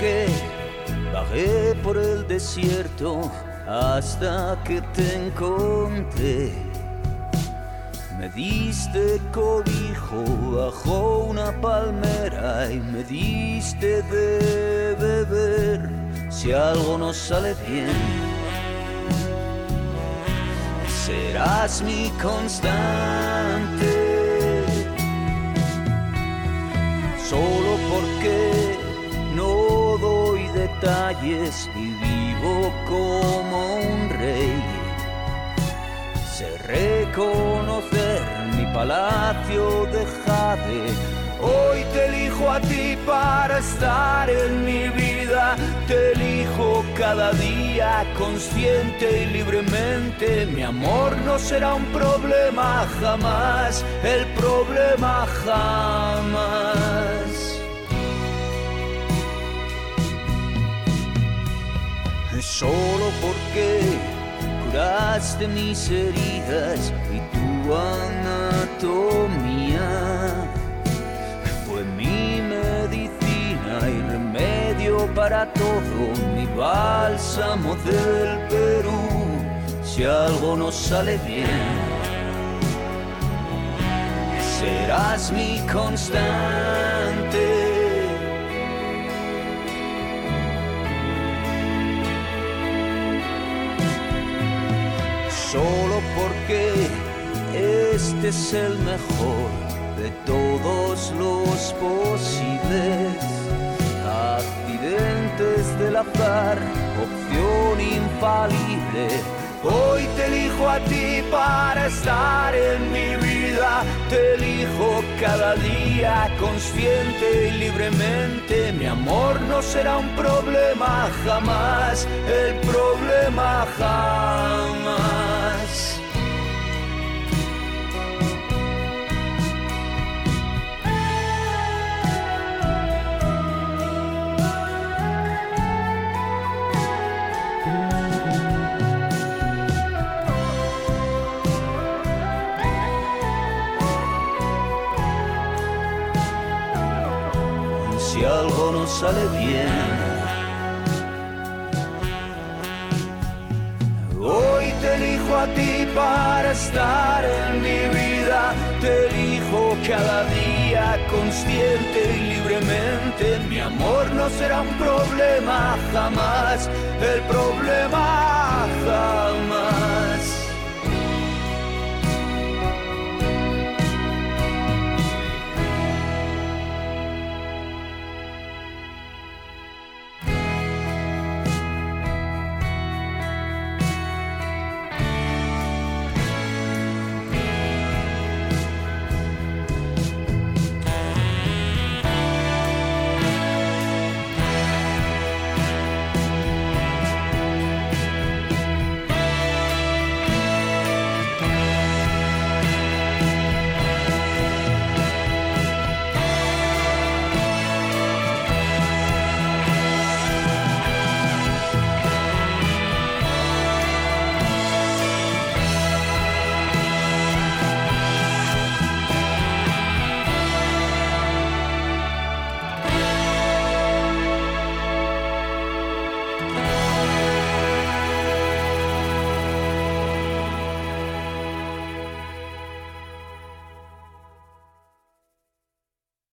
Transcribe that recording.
porque vagué por el desierto hasta que te encontré. Me diste cobijo bajo una palmera y me diste de beber. Si algo no sale bien, serás mi constante. Solo porque no doy detalles y vivo como un rey, sé reconocer mi palacio de jade. Hoy te elijo a ti para estar en mi vida. Te elijo cada día consciente y libremente. Mi amor no será un problema jamás, el problema jamás. Es solo porque curaste mis heridas y tu anatomía fue mi medicina y remedio para todo, mi bálsamo del Perú. Si algo no sale bien, serás mi constante. Solo porque este es el mejor de todos los posibles accidentes del azar, opción infalible. Hoy te elijo a ti para estar en mi vida. Te elijo cada día consciente y libremente. Mi amor no será un problema jamás, el problema jamás. Si algo no sale bien, hoy te elijo a ti para estar en mi vida. Te elijo cada día consciente y libremente. Mi amor no será un problema jamás, el problema jamás.